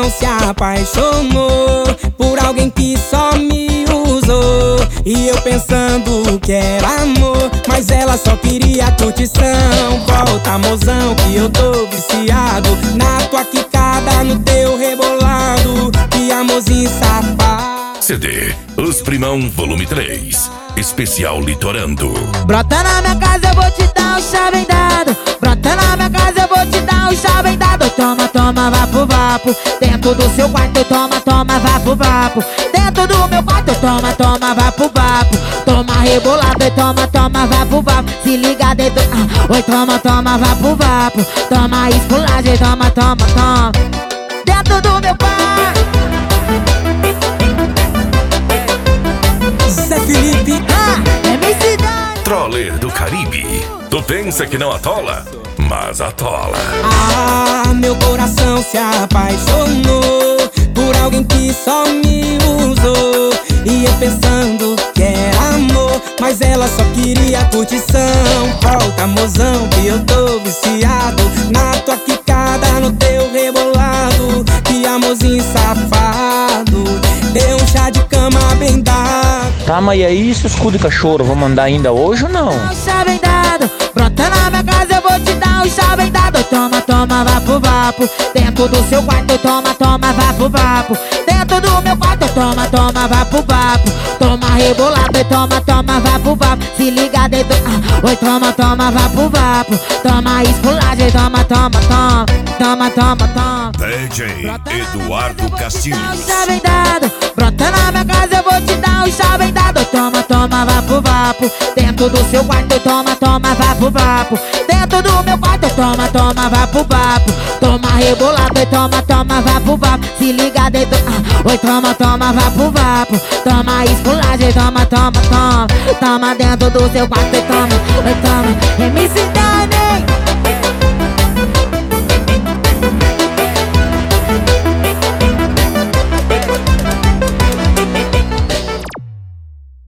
coração se apaixonou por alguém que só me usou. E eu pensando que era amor, mas ela só queria curtição. Volta, mozão, que eu tô viciado na tua quicada, no teu rebolado. Que amorzinho safado. CD Os Primão Volume 3 Especial Litorando. Brota na minha casa, eu vou te dar um chá bem dado. Brota na minha casa, eu vou te dar um chá bem dado. Toma, toma, vapo, vapo. Dentro do seu quarto, toma, toma, vapo, vapo. Dentro do meu quarto, toma, toma, vapo, vapo. Toma rebolado e toma, toma, vapo, vapo. Se liga dentro, oi, toma, toma, vapo, vapo. Toma esculagem, toma, toma, toma. Dentro do meu quarto. Zé Felipe, MC Dani. Troller do Caribe. Tu pensa que não atola, mas atola. meu coração se apaixonou por alguém que só me usou. E eu pensando que era amor, mas ela só queria curtição. Volta, mozão, que eu tô viciado na tua quicada, no teu rebolado. Que amorzinho safado, deu um chá de cama bem dado. Tá, mas e aí, seus cu de cachorro, vou mandar ainda hoje ou não? Um chá bem dado, brota na minha casa, eu vou te dar um chá bem dado. Toma, toma, vapo, vapo. Dentro do seu quarto, toma, toma, vapo, vapo. Dentro do meu quarto, toma, toma, vapo, vapo. Toma rebolado e toma, toma, vapo, vapo. Se liga dentro, oi, toma, toma, vapo, vapo. Toma esculagem, toma, toma, toma. Toma, toma, toma. DJ Eduardo Castilhos. Um chá bem dado, brota na minha casa, eu vou te dar um chá bem dado. Toma, toma, vapo, vapo. Dentro do seu quarto, toma, toma, vapo, vapo. Dentro do meu quarto, toma, toma, vapo, vapo. Toma rebolado e toma, toma, vapo, vapo. Se liga dentro, oi, toma, toma, vapo, vapo. Toma esculagem, toma, toma, toma. Toma dentro do seu quarto e toma, oi, toma. MC